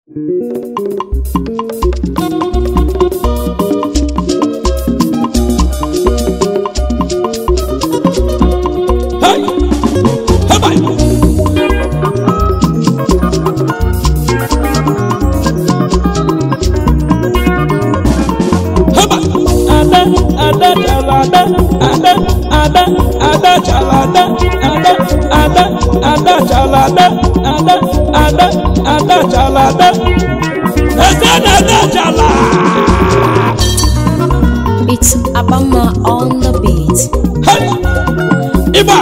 It's Abama on the beat. Hey, Iba.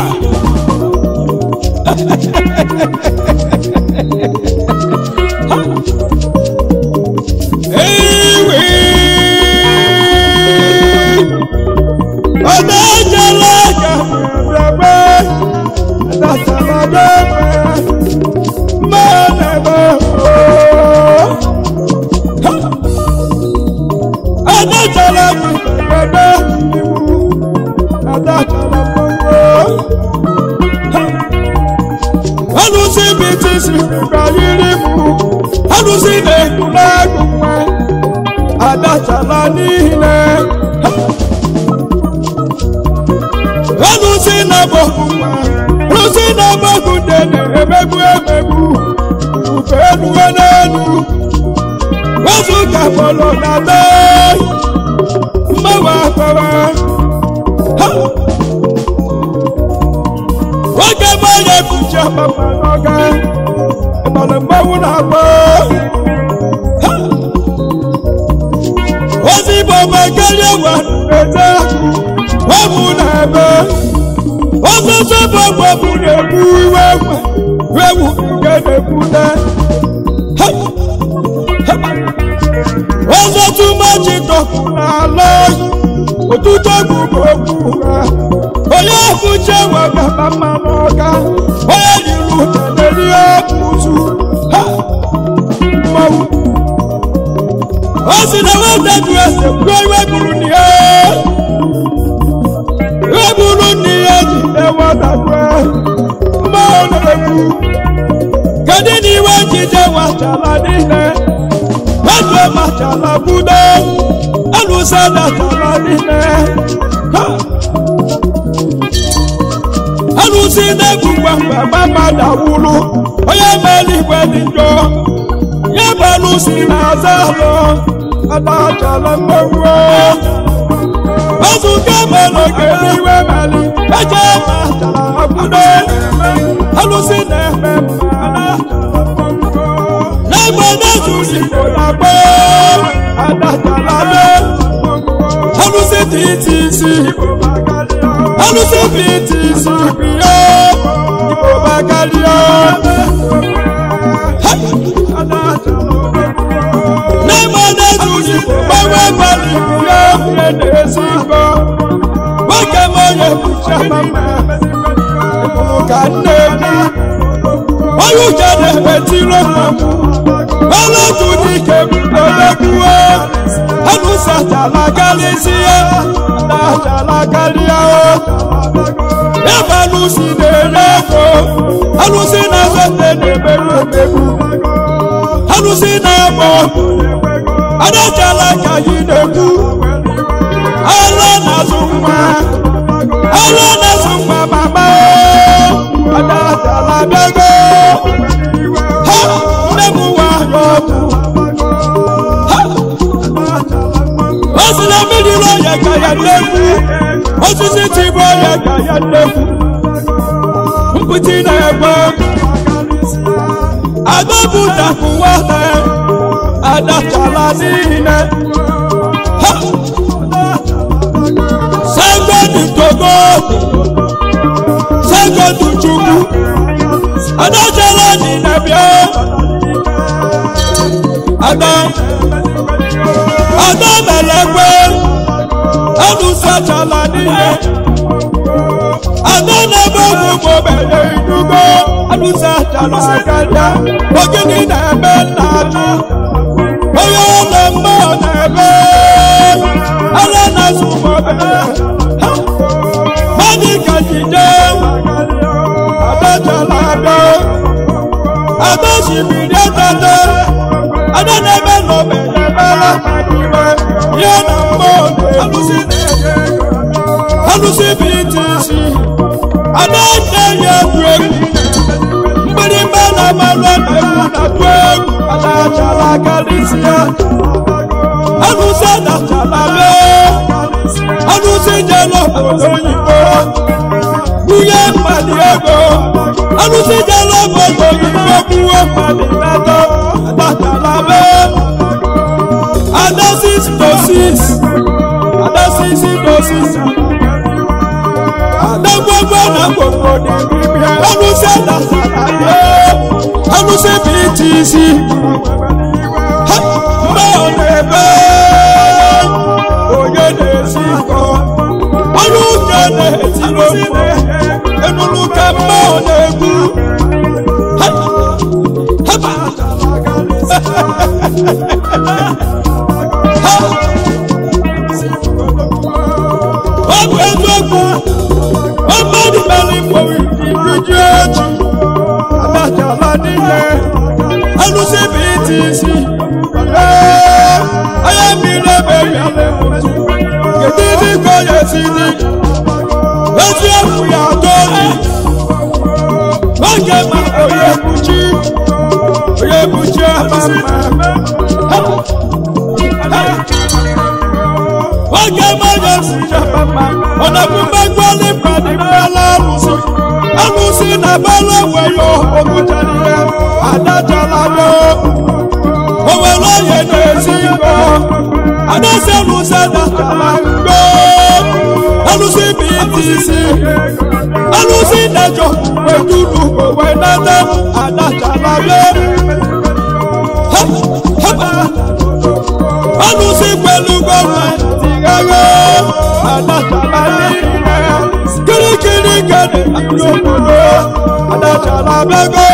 Adanebe no bela yana mo alusi BTC adana ya dwek mbiri mbana malwa na dwek adachala kalisia alusa na chalabe alusi jelo boyibo buye madiego alusi jelo boyibo buwe madinato adachalabe adasis dosis adagwagwa na gbogbo ni alusi adachalabe alusi BTC mọ̀lẹ́bẹ̀ oyè lè sí kọ́ olùkẹ́ lè ti lóko enulukẹ́ mọ̀lẹ́bù. Ọgbẹ́ gbogbo ọgbẹ́ nígbàlẹ̀ kọ̀wé ìdíjú ẹ̀jù alájàlá nílẹ̀ alusi BTC. Aya mi le bẹ̀rẹ̀ alẹ́ mọ̀tò, kìdí kò yẹ sí ni, lọ́sí ẹ̀fúyà tó ní. Wọ́n jẹ́ ma oyè bùjí àmàmà. Wọ́n jẹ́ ma yẹ sí àmàmà. Ọ̀nà fún gbẹ́gbẹ́ ní pàdébà lálùsí. Alùsí nà bá lọ́wọ́ yọ òkúta nílẹ̀, adájọ́ lálọ́. Owe lóye ní ezigbo, adásẹ́nu sẹ́dá kàlágbó, alùsí BTC, alùsí nẹjọ, ojúlù òwe nẹ́tẹ́, adájàlágbé. Alùsí pẹ̀lú gọ́ọ̀mẹ̀ntì gẹ́gẹ́, adájàlágbé. Kirikiri gẹ̀dẹ̀ àlùkòló, adájàlágbé gọ́.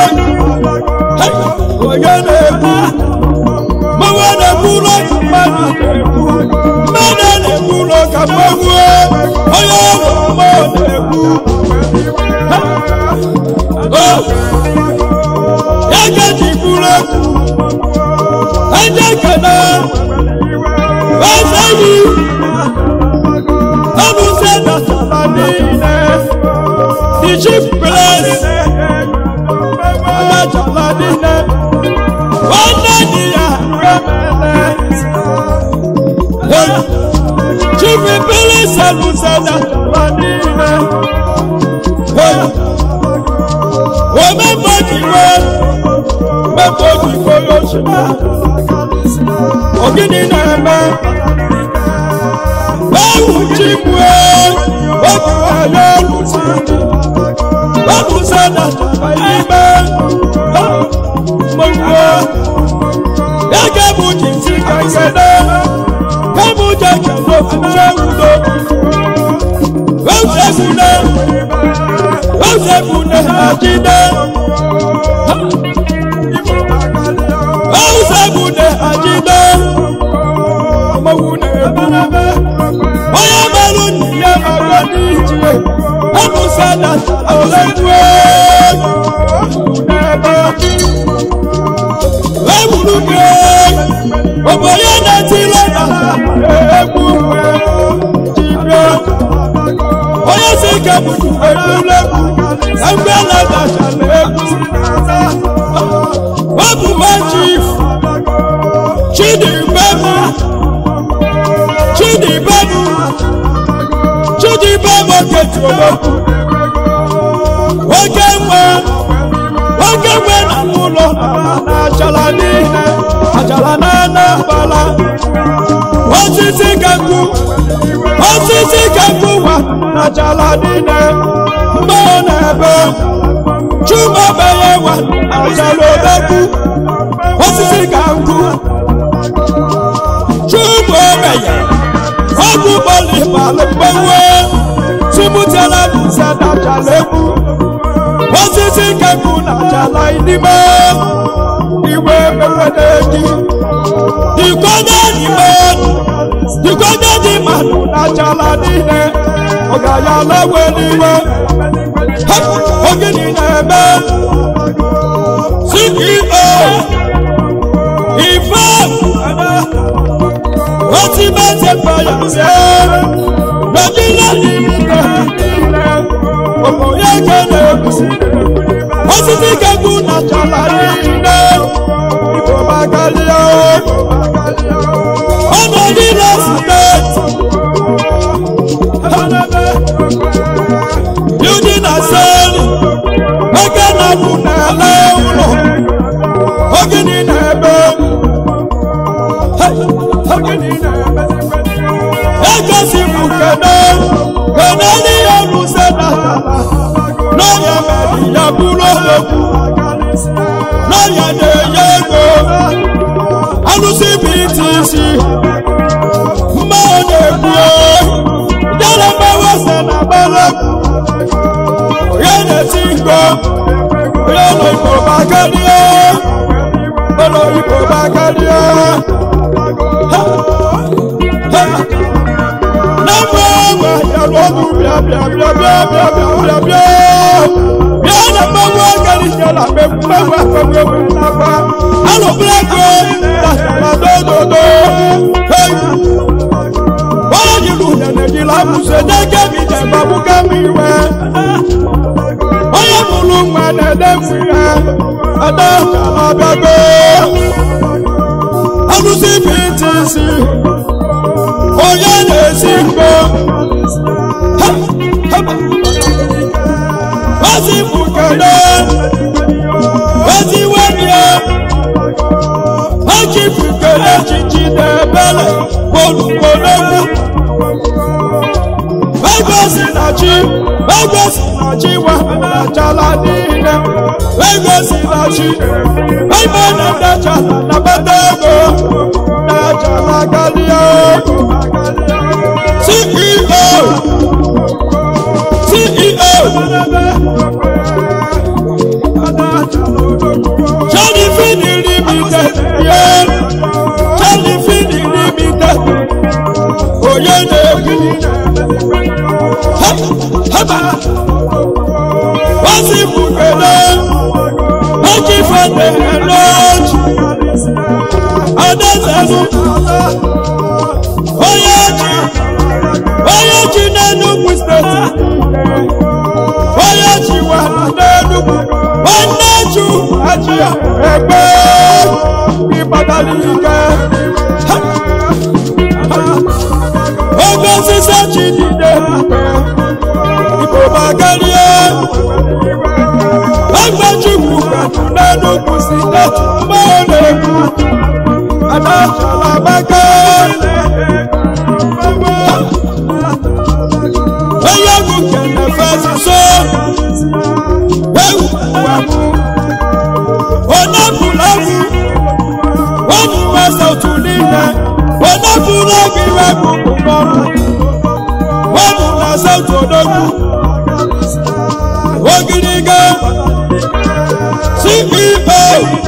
Oye n'ekwu, mmanwụ n'ekwu mmadụ n'ekwu, mmadụ n'ekwu n'ọka mmanwụ, onye ọrụ mmanwụ n'ekwu. Ya gaji kwuru ekwu, eje kene, eze yi, ọnụ se dasara niile, the chief place, adachala niile. Chief Billy Salusada Manina. Member Yoshima. Ogini Nama. Chimwe. Lusada Manima. Yagabuji Sikangada. Kabuja Kano Fushawudo. Wazebune Ajida. Wazebune Ajida. Mawune Banabe. Oya Maruni Yamagadi Jwe. Amusada Olegwe. Wemuluke. Oboye Natilana. Ebuwe. Jibra. Oya Sekabudu Ebulebu. Ambela Dachalebu. Wabuwa Chief. Chidi Bemu. Chidi Bemu Ketolobu. Ogewe na mulo na achala na bala. Osisi kanku wa na achala nine. Mbona ebe chuma beye wa na achala obeku. Osisi kanku chuma beye ogu boli balugbewe. Sumutela busa na achala ebu. Osisi kanku na achala inime. Iwe mewedeji Ikode di manu na achala nine. Ogaya lawe niwe. Ogini na ebe CEO ultimate empire Nigeria limited ọmọ yẹn kẹlẹ osisi kẹkun na jala nílẹ ìbò bàgàlíà ọmọ nílẹ state building asẹ́lì ẹgbẹ́ náà kù n'ẹlẹ́ ụlọ ogini n'ebe egosi bụ kene n'ihe ọrụse na n'ọya mere ya bụrụ okwu n'ọya na-enye ego alụsị bụ iti isi mma ọ na-ekwu jere mgbawe ose na gbara onye na-eti ngo onye nọ Igbo bakarie ụlọ Igbo bakarie onye na-esi ngo ozi bukene ozi webie oji bukene chichi na-ebele olugbologu egosi na chi wepụtachala niile egosi na chi ebe na-edechala na bata ego na-echala galia CEO Johnny Fini Limited Johnny Fini Limited oye na-ekwu ozi bukene oji fende eloji adezelu onye ji n'Enugu steeti onye ji wa n'Enugu nwanne ju ajịa egbe ịgbagalike oge osisi ji niile Igbo bagalie Agbachukwu n'Enugu steeti mgbe ọ na-ekwu adachala maka onye egwu kene fesi so ewu onye bụlawu onye wesa otu niile onye bụla gị iwe gbugbu n'ọrụ onye na-asa otu odogwu ogiriga CEO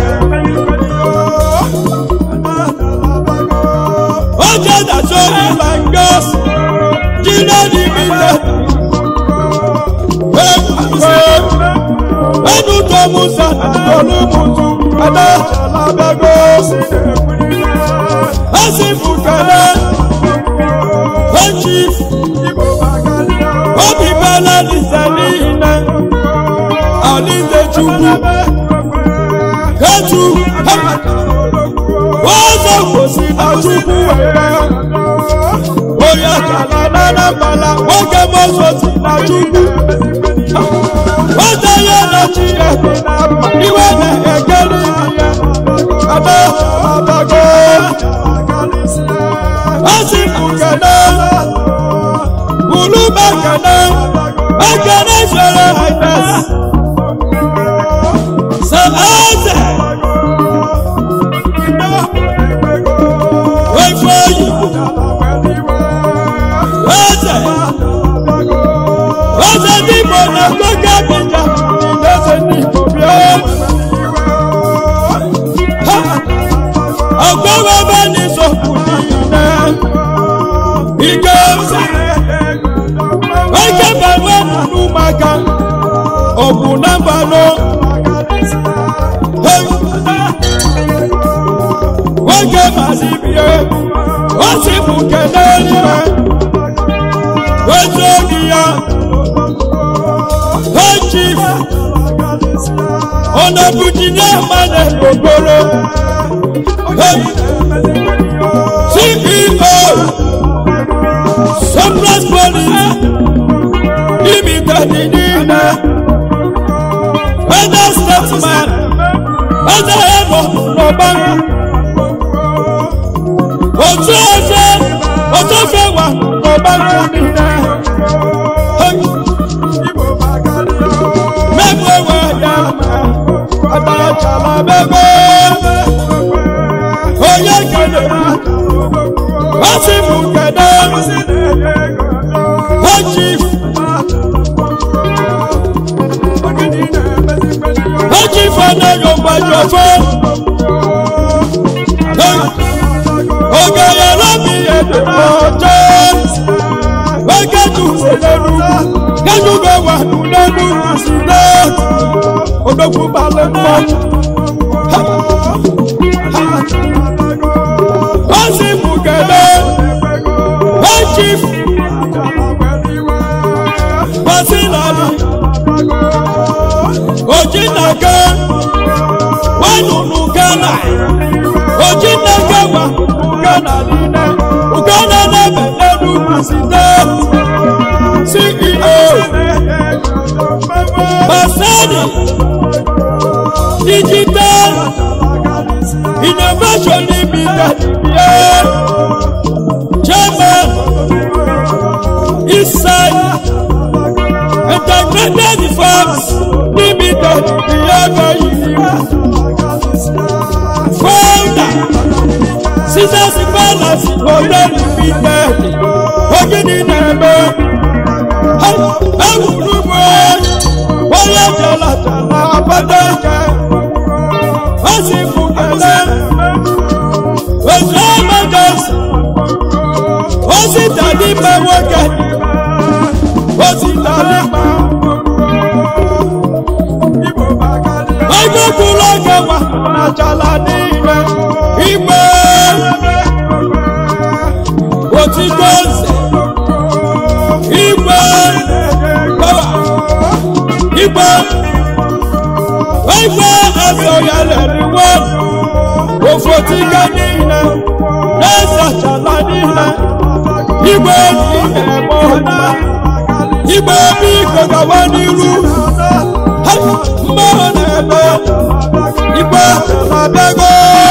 oje daso ilangas jina limite enu to musa olumutu adachala bego asifukele chief obi bala liseline alize chukwu ketu ozo kosi na chukwu oya jala n'Anambra nwoke mọsọsi na chukwu ote ya na Chineke iwe na-ekele ya adabago asifukele ulubakele ekele sere highness Samaze Wefoyi Eze n'Igbo na-ekwe Abịja Eze n'Igbo bịa ọgwụgwọ n'izokwu niile ike ike banwe n'ụmụaka ọgwụ na mbanụ nwoke mazibie osibuke n'eluigwe otu oge ya chief ọnọbụjinye mmadụ n'okporo CEO Surplus Police Limited niile other statesman other ebo n'ọba otu ofe wa n'ọba niile mẹ́gbẹ́ wẹ̀ yá àtàlàtàlà mẹ́gbẹ́ oyè kẹlẹ̀ wá sí mú kẹ̀dẹ́ wọ́n jí fọ́nà yorùbá jọ fún ọgá yàrá mi èdè ọjọ́ wọ́n kẹ́jú lẹ́nu kẹ́jú bẹ́ wà lẹ́nu sílẹ̀ odòkú balẹ̀ mọ́ wọ́n sì mú kẹ́lẹ́ wọ́n jí wọ́n sì lọ́lọ́ òjì nàgẹ́ wọ́n nùnú gánà òjì nàgẹ́ wà gánà nílẹ̀ gánà lẹ́bẹ̀ lẹ́nu sílẹ̀ CEO Basani Digital Innovation Limited Chairman Eastside Integrated Farms Limited Founder Scissors Palace Hotel Limited Ogini Neme Ewuruwe Oye Jalajala Abadeke Osibukele Ojo Emergency Ositalipe Woke Ositalipe Ojokuloke wa Ajala Nile Igwe Otigonze Igwe Asoyale niwo Ofotika nile Nesachala nile Igwe nile mona Igwe biko gawa niru Mbona ebe Igwe labego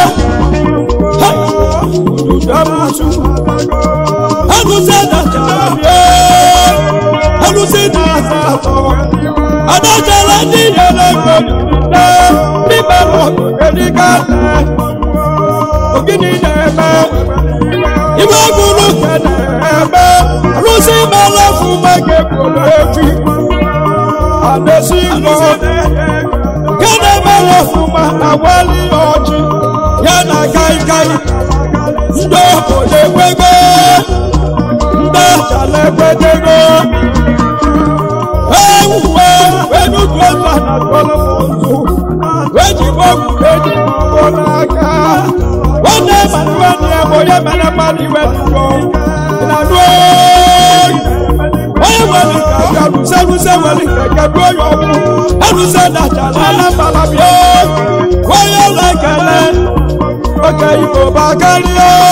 Udamusu Agusena chalabye Agusena sato Adajala ni yelego Nibe loko elikate Ogini nebe Iwe guru kene ebe Alusi mele fumege kolo efi Adesi ngo Kene mele fuma na wali oji Yana kai kai Ndo kode kwego Ndo chale kwego Wenu tuweza na tuwala montu Weji mogu weji mbolaka Wane manuweni ya moye mene mani wetu yo Inaduo Oye wali kaka Ruse wali kaka Doyo Eruse na chalala malabyo Oye lekele Oke ibo bakari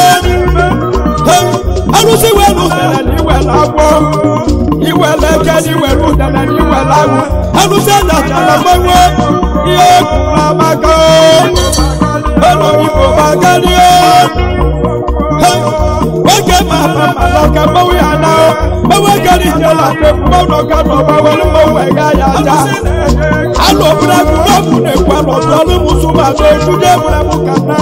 Eruse welu kele ni wela wo Iwele kedi welu dana ni wela wo Eruse na chalala mwewe Iye kula mako Elo ibo bakari Oke mama maloke mwewe anao Mwewe kedi jela Mwewe kano mwewe mwewe gaya ja Alo buraku nobu ne kwalo Tolu musuma do jude buraku kata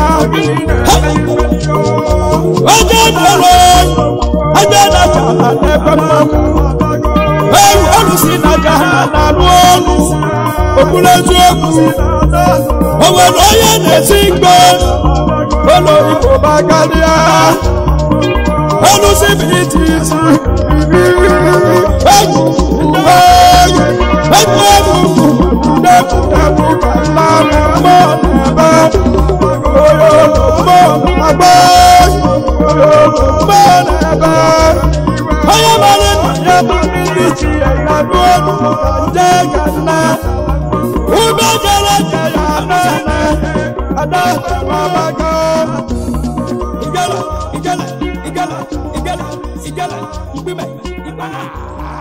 Oje nolo Oje na chala nepe mwaku Olusi na jahana luolu Okule zuoku Owe loye nesigbo Olo ibo bakalia Olusi bitisi gbọ́ mọ́nàbà ọyọ́mọdé nàyà tó ní bí ti ẹ̀yà lóòdù jẹ́ gàdúnà ùgbẹ́ jẹ́rẹ́ jẹ́yà náà adájọ́ bàbá kan ìgẹ́lẹ̀ ìgbìmẹ̀ ìgbà.